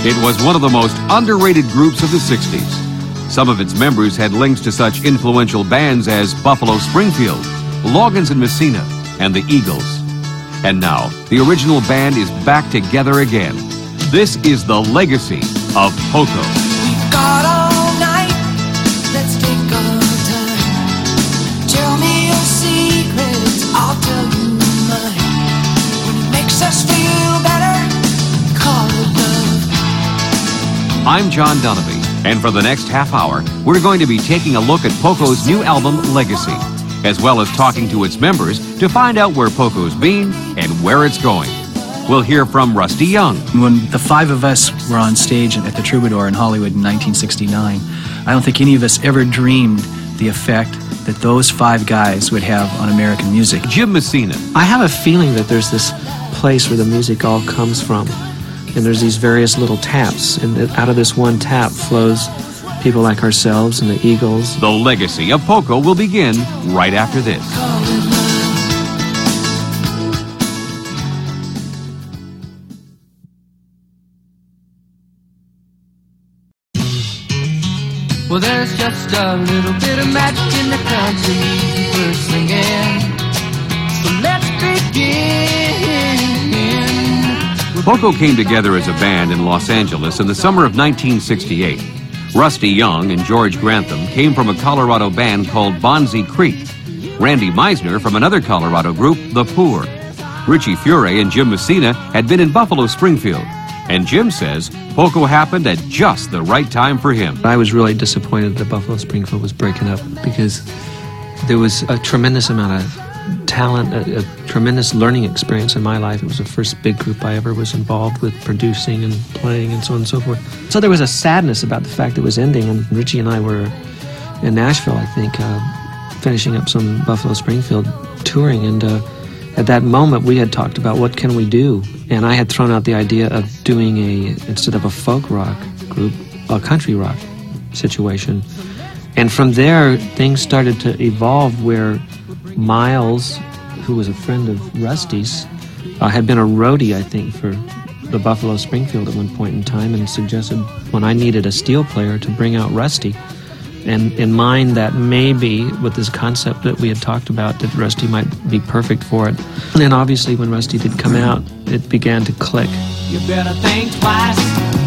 It was one of the most underrated groups of the 60s. Some of its members had links to such influential bands as Buffalo Springfield, Loggins and Messina, and the Eagles. And now, the original band is back together again. This is the legacy of Poco. We've got all night, let's take our time. Tell me your secrets, I'll tell you mine. When it makes us feel better, call it love. I'm John Dunavy, and for the next half hour, we're going to be taking a look at Poco's new album, Legacy, as well as talking to its members to find out where Poco's been and where it's going. We'll hear from Rusty Young. When the five of us were on stage at the Troubadour in Hollywood in 1969, I don't think any of us ever dreamed the effect that those five guys would have on American music. Jim Messina. I have a feeling that there's this place where the music all comes from, and there's these various little taps, and out of this one tap flows people like ourselves and the Eagles. The legacy of Poco will begin right after this. Well, there's just a little bit of magic in the country we're singing. So let's begin. Poco came together as a band in Los Angeles in the summer of 1968. Rusty Young and George Grantham came from a Colorado band called Bonzi Creek. Randy Meisner from another Colorado group, The Poor. Richie Furay and Jim Messina had been in Buffalo Springfield. And Jim says Poco happened at just the right time for him. I was really disappointed that Buffalo Springfield was breaking up because there was a tremendous amount of talent, a tremendous learning experience in my life. It was the first big group I ever was involved with producing and playing and so on and so forth. So there was a sadness about the fact it was ending, and Richie and I were in Nashville, I think, finishing up some Buffalo Springfield touring, and at that moment we had talked about what can we do, and I had thrown out the idea of doing instead of a folk rock group, a country rock situation. And from there things started to evolve where Miles, who was a friend of Rusty's, had been a roadie, I think, for the Buffalo Springfield at one point in time, and suggested when I needed a steel player to bring out Rusty. And in mind that maybe with this concept that we had talked about, that Rusty might be perfect for it. And then obviously when Rusty did come out, it began to click. You better think twice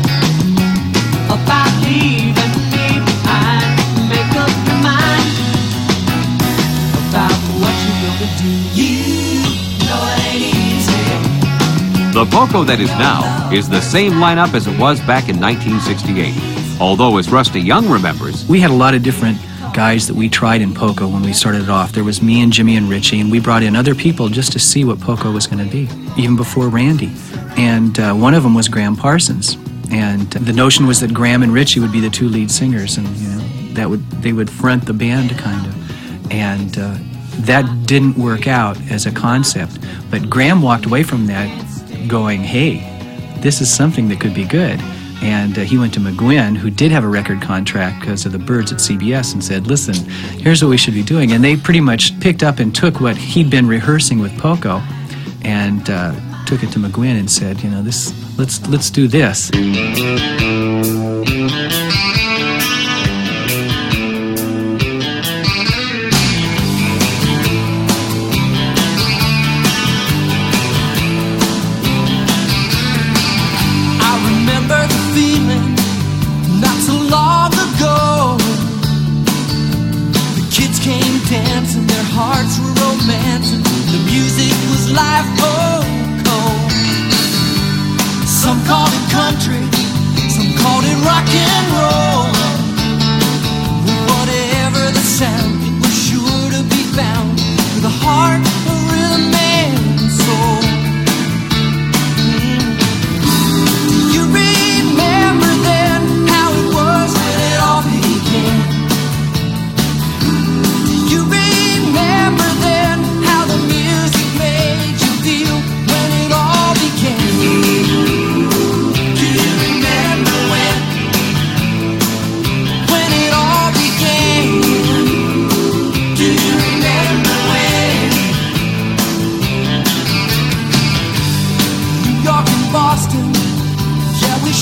about leaving me behind. Make up your mind about what you're gonna do. You know it ain't easy. The Poco that is now is the same lineup as it was back in 1968. Although, as Rusty Young remembers, we had a lot of different guys that we tried in Poco when we started it off. There was me and Jimmy and Richie, and we brought in other people just to see what Poco was going to be, even before Randy. And one of them was Graham Parsons. And the notion was that Graham and Richie would be the two lead singers, and they would front the band kind of. And that didn't work out as a concept. But Graham walked away from that going, hey, this is something that could be good. And he went to McGuinn, who did have a record contract because of the Byrds at CBS, and said, listen, here's what we should be doing. And they pretty much picked up and took what he'd been rehearsing with Poco and took it to McGuinn and said, let's do this. Dancing, their hearts were romancing. The music was live, Some called it country, some called it rock and roll. Whatever the sound, it was sure to be found with a heart, a rhythm and soul. You remember then how it was when it all began. You remember then how the music made you feel.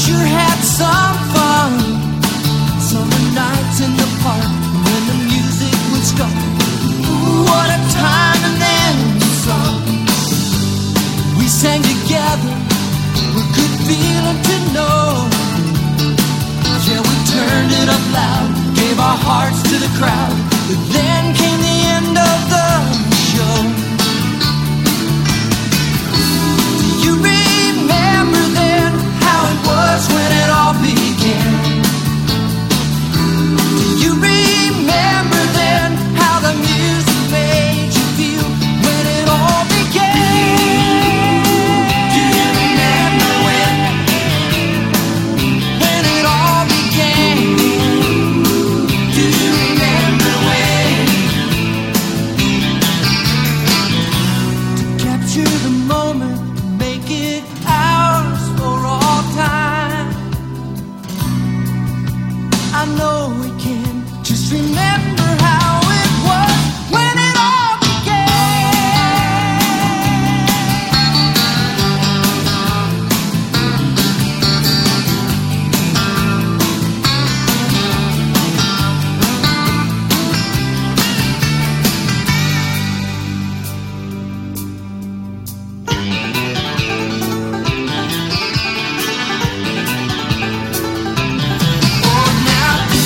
sure had some fun. Summer nights in the park when the music would start. Ooh, what a time, and then the song. We sang together, a good feeling to know. Yeah, we turned it up loud, gave our hearts to the crowd. But then came the end of the show. Do you remember then how it was when it all began? Do you remember then how the music made you feel when it all began? Do you remember when it all began? Do you remember when? To capture the moment, make it ours for all time. I know we can. Just remember how it was when it all Oh, now do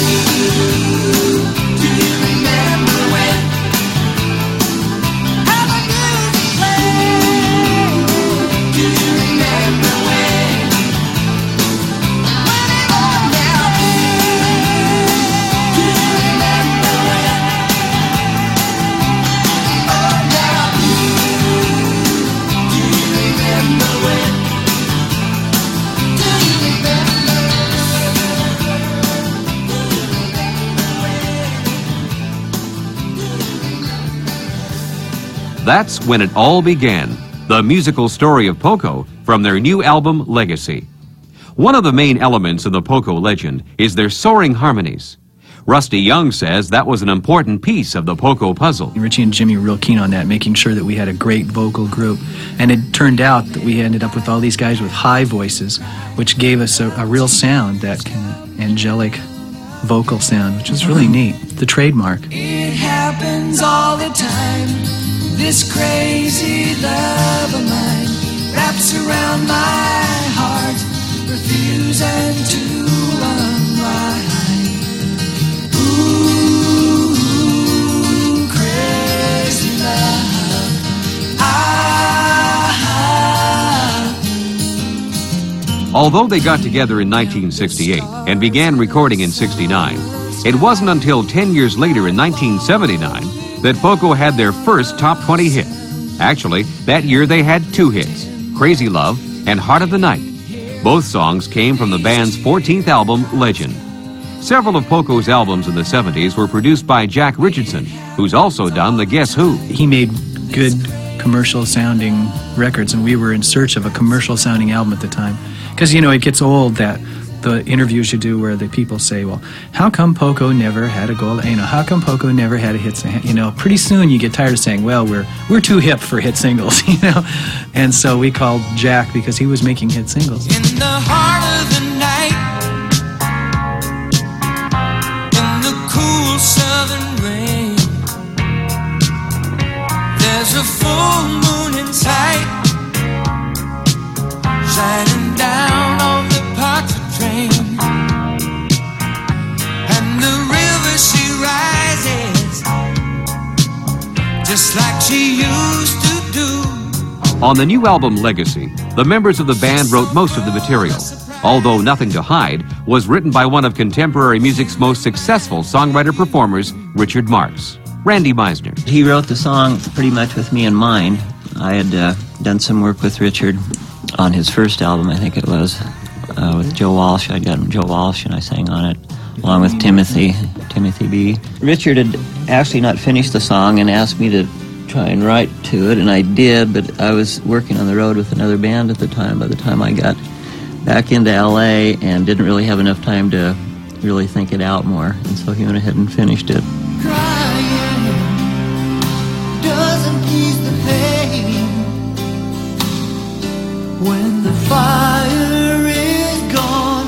you remember when how the music played? Do you remember when it all now? Do you remember when? Oh, now do you remember when? Do you remember? That's When It All Began, the musical story of Poco from their new album, Legacy. One of the main elements of the Poco legend is their soaring harmonies. Rusty Young says that was an important piece of the Poco puzzle. Richie and Jimmy were real keen on that, making sure that we had a great vocal group. And it turned out that we ended up with all these guys with high voices, which gave us a real sound, that kind of angelic vocal sound, which is really neat. The trademark. It happens all the time. This crazy love of mine wraps around my heart, refusing to unwind. Ooh, crazy love. Although they got together in 1968 and began recording in '69, it wasn't until 10 years later in 1979 that Poco had their first top 20 hit. Actually, that year they had two hits, Crazy Love and Heart of the Night. Both songs came from the band's 14th album, Legend. Several of Poco's albums in the 70s were produced by Jack Richardson, who's also done the Guess Who. He made good commercial-sounding records, and we were in search of a commercial-sounding album at the time. Because, you know, it gets old, that the interviews you do where the people say, well, how come Poco never had a gold, you know, how come Poco never had a hit, you know, pretty soon you get tired of saying, well, we're too hip for hit singles, you know. And so we called Jack because he was making hit singles. In the heart of the night, in the cool southern rain, there's a full moon in sight, shining down on the Potter train, and the river she rises, just like she used to do. On the new album, Legacy, the members of the band wrote most of the material, although Nothing to Hide was written by one of contemporary music's most successful songwriter-performers, Richard Marx. Randy Meisner. He wrote the song pretty much with me in mind. I had done some work with Richard on his first album, I think it was, with Joe Walsh. I'd gotten Joe Walsh and I sang on it, along with Timothy B. Richard had actually not finished the song and asked me to try and write to it, and I did, but I was working on the road with another band at the time by the time I got back into L.A. and didn't really have enough time to really think it out more, and so he went ahead and finished it. Crying doesn't ease the pain when the fire is gone.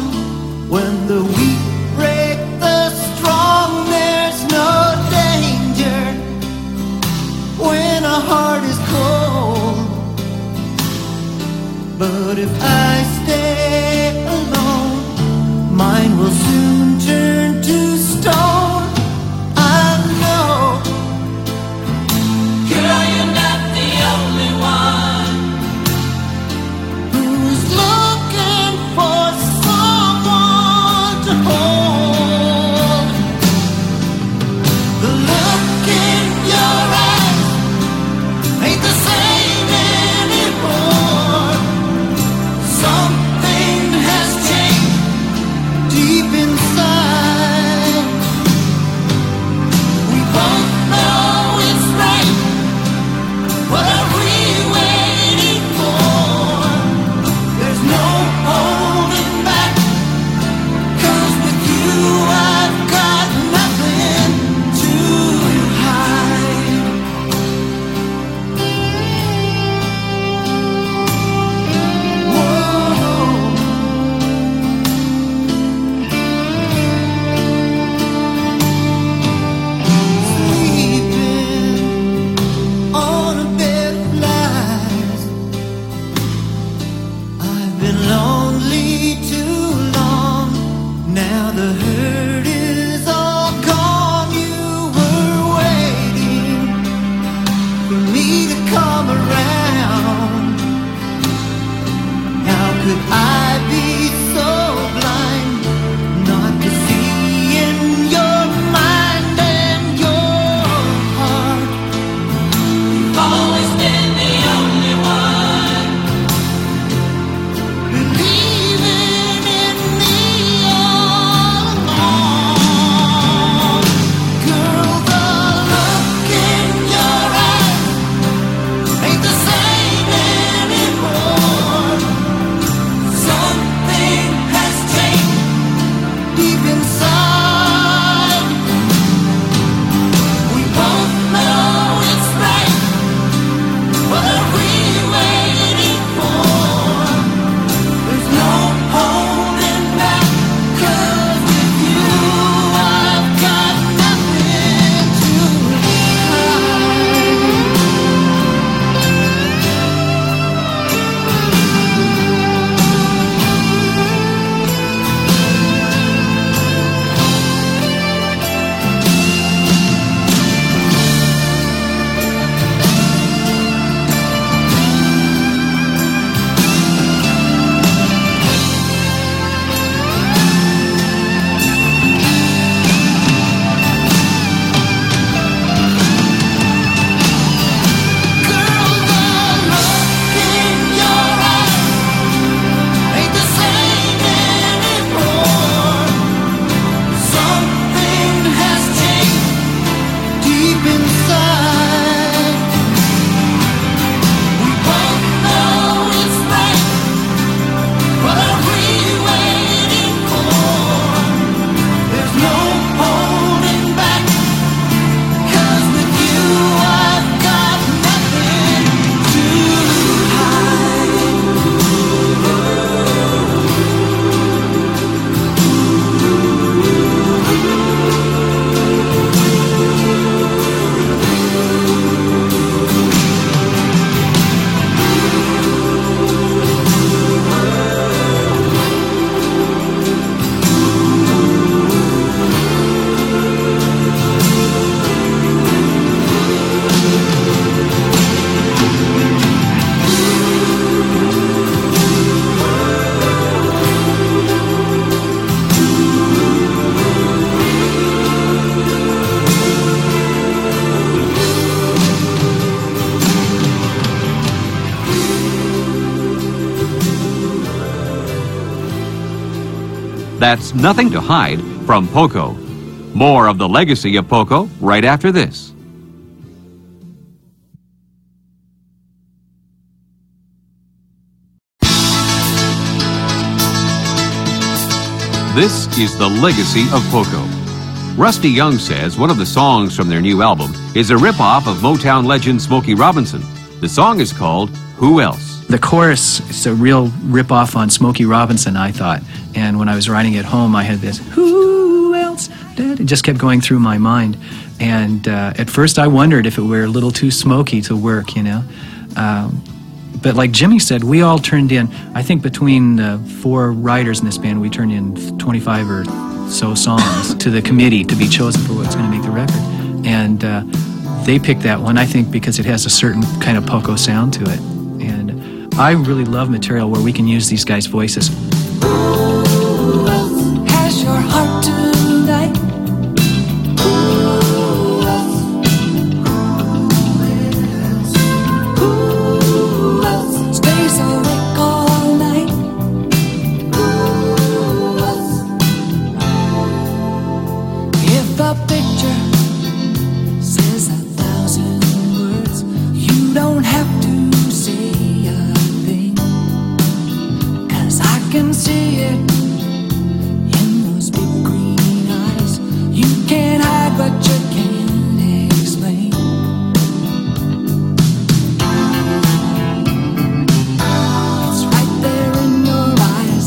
That's Nothing to Hide from Poco. More of the legacy of Poco right after this. This is the legacy of Poco. Rusty Young says one of the songs from their new album is a rip-off of Motown legend Smokey Robinson. The song is called Who Else? The chorus is a real rip-off on Smokey Robinson, I thought. And when I was writing at home, I had this, who else? It just kept going through my mind. And at first I wondered if it were a little too smoky to work, you know. But like Jimmy said, we all turned in, I think between the 4 writers in this band, we turned in 25 or so songs to the committee to be chosen for what's going to make the record. And they picked that one, I think, because it has a certain kind of Poco sound to it. And I really love material where we can use these guys' voices. Has your heart tonight? Who else stays awake all night? If a picture says 1,000 words, you don't have to say a thing, 'cause I can see it in those big green eyes. You can't hide what you can't explain. It's right there in your eyes.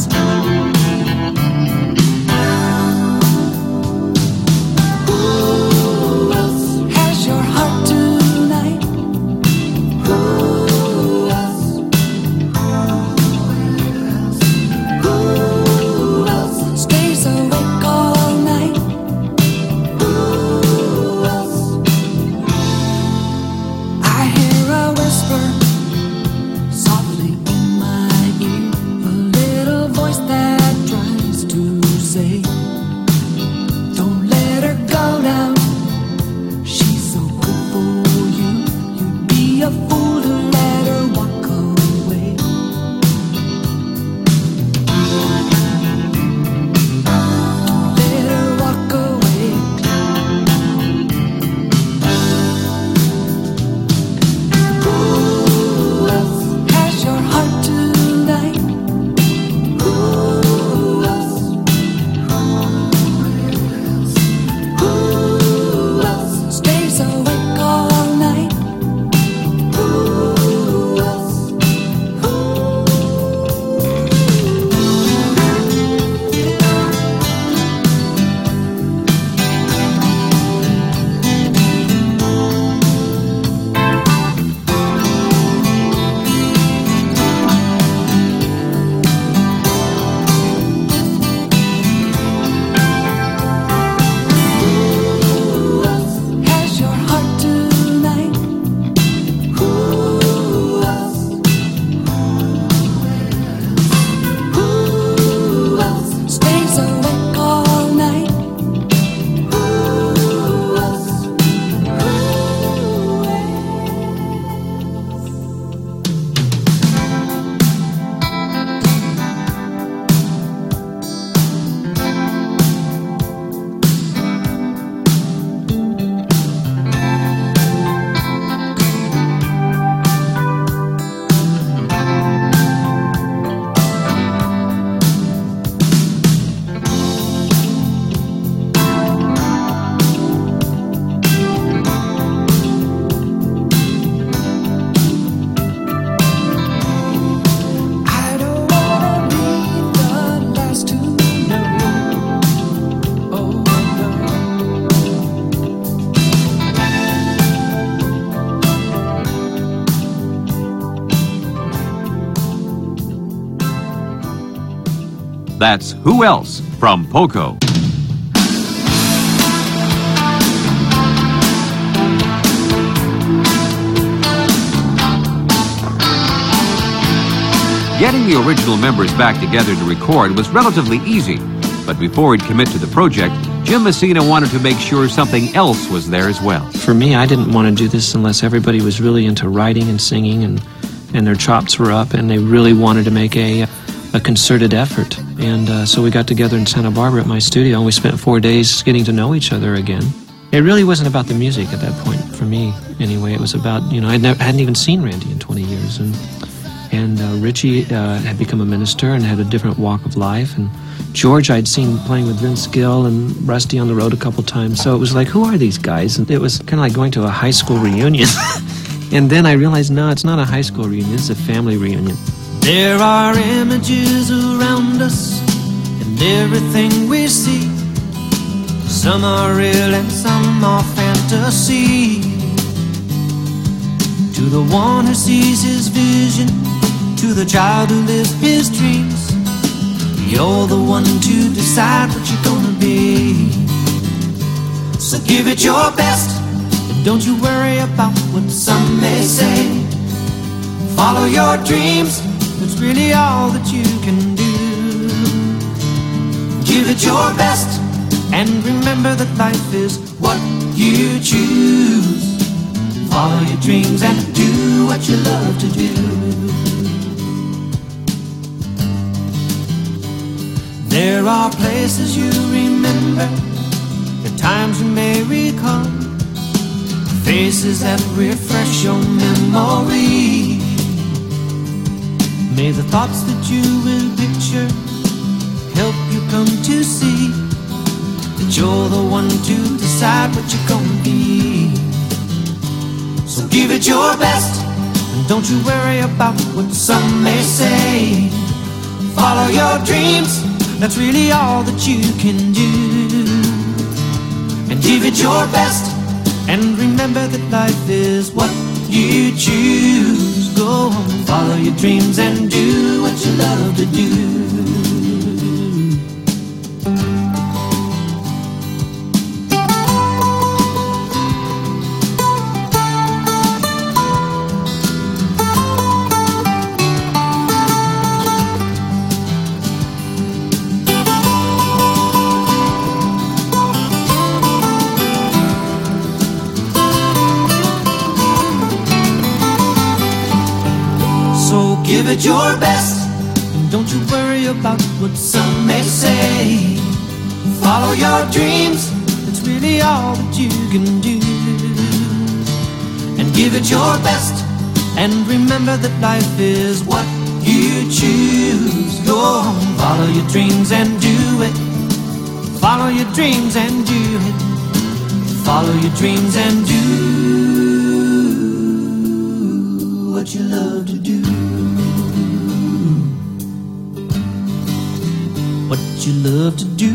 Who else has your heart tonight? Who else? Who else stays awake all night? Who else? I hear a whisper softly in my ear, a little voice that tries to say, don't let her go now, she's so good for you. You'd be a fool to let her walk away. Let her walk away. Who else has your heart tonight? Who else? Who else stays awake all night? Who else? Who else has your heart tonight? Who else? Who else stays awake all night? Who else? I don't wanna be the last to know. Oh That's Who Else from Poco. Getting the original members back together to record was relatively easy, but before he'd commit to the project, Jim Messina wanted to make sure something else was there as well. For me, I didn't want to do this unless everybody was really into writing and singing and their chops were up and they really wanted to make a concerted effort. And so we got together in Santa Barbara at my studio, and we spent 4 days getting to know each other again. It really wasn't about the music at that point, for me anyway. It was about, I hadn't even seen Randy in 20 years. And Richie had become a minister and had a different walk of life. And George I'd seen playing with Vince Gill and Rusty on the road a couple times. So it was like, who are these guys? And it was kind of like going to a high school reunion. And then I realized, no, it's not a high school reunion. It's a family reunion. There are images around us and everything we see. Some are real and some are fantasy. To the one who sees his vision, to the child who lives his dreams, you're the one to decide what you're gonna be. So give it your best, and don't you worry about what some may say. Follow your dreams, that's really all that you can do. Give it your best, and remember that life is what you choose. Follow your dreams and do what you love to do. There are places you remember, the times you may recall, faces that refresh your memory. May the thoughts that you will picture help you come to see that you're the one to decide what you're gonna be. So give it your best, and don't you worry about what some may say. Follow your dreams, that's really all that you can do. And give it your best, and remember that life is what you choose. Go on, follow your dreams and do what you love to do. Give it your best, and don't you worry about what some may say. Follow your dreams, it's really all that you can do. And give it your best, and remember that life is what you choose. Go on, follow your dreams and do it. Follow your dreams and do it. Follow your dreams and do what you love to do. What you love to do.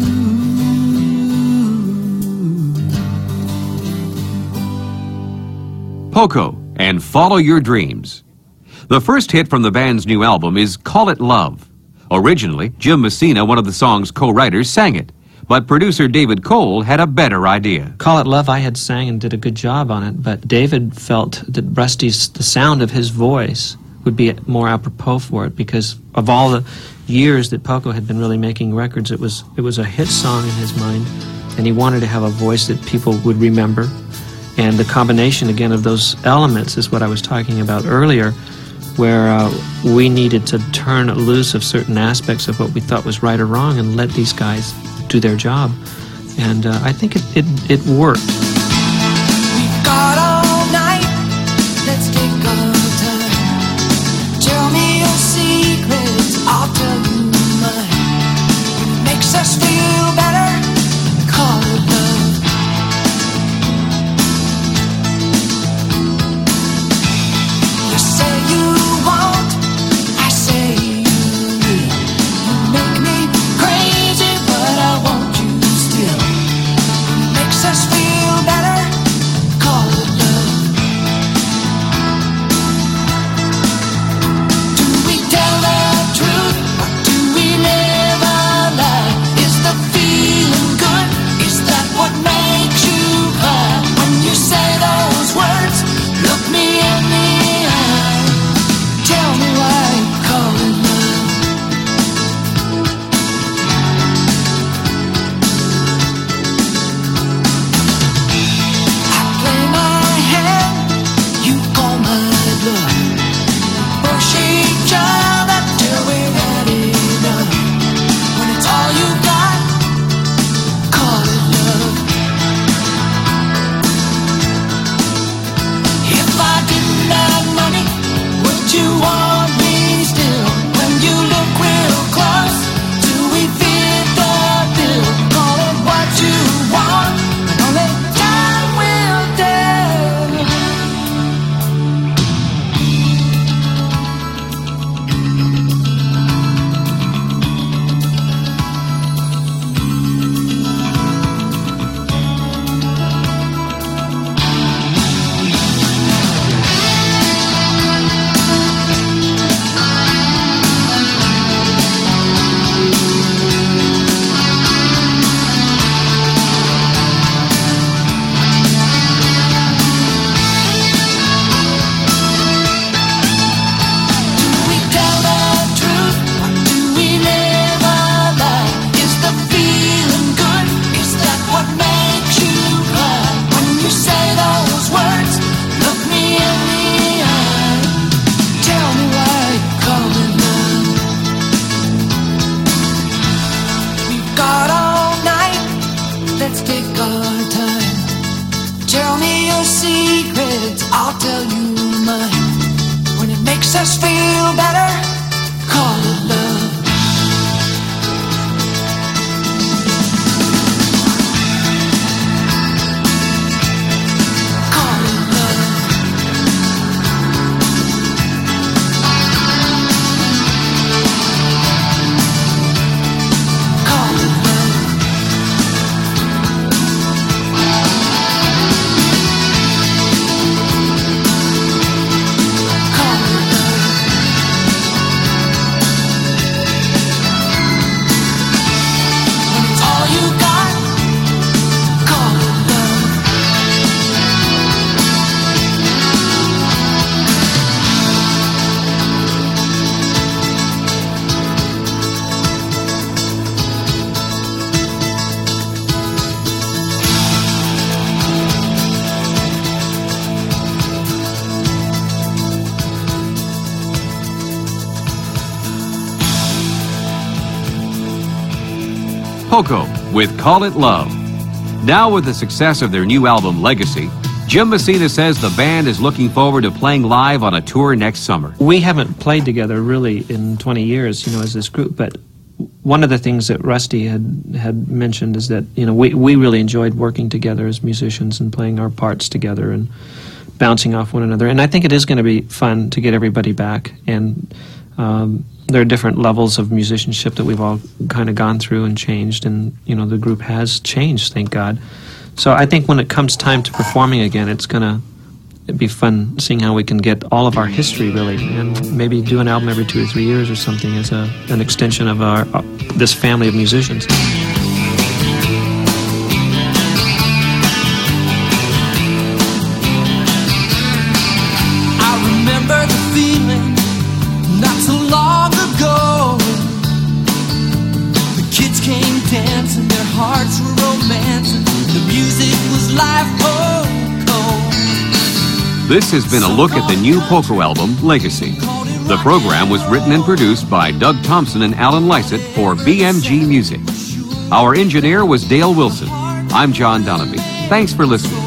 Poco and Follow Your Dreams. The first hit from the band's new album is Call It Love. Originally, Jim Messina, one of the song's co-writers, sang it, but producer David Cole had a better idea. Call It Love I had sang and did a good job on it, but David felt that Rusty's, the sound of his voice would be more apropos for it, because of all the years that Poco had been really making records, it was a hit song in his mind, and he wanted to have a voice that people would remember. And the combination again of those elements is what I was talking about earlier, where we needed to turn loose of certain aspects of what we thought was right or wrong and let these guys do their job. And I think it worked. We've got all night, let's take our time. Tell me your secrets, I'll tell you mine. When it makes us feel better, call it love. You say you won't, I say you will. You make me crazy, but I want you still. When it makes us feel Poco with Call It Love. Now with the success of their new album, Legacy, Jim Messina says the band is looking forward to playing live on a tour next summer. We haven't played together really in 20 years, as this group, but one of the things that Rusty had mentioned is that, we really enjoyed working together as musicians and playing our parts together and bouncing off one another. And I think it is going to be fun to get everybody back. And there are different levels of musicianship that we've all kind of gone through and changed. And, the group has changed, thank God. So I think when it comes time to performing again, it's going to be fun seeing how we can get all of our history, really, and maybe do an album every 2 or 3 years or something as an extension of this family of musicians. I remember the feeling not so long ago. The kids came dancing, their hearts were romancing. The music was live Poco. This has been a look at the new Poco album, Legacy. The program was written and produced by Doug Thompson and Alan Lysett for BMG Music. Our engineer was Dale Wilson. I'm John Donovan. Thanks for listening.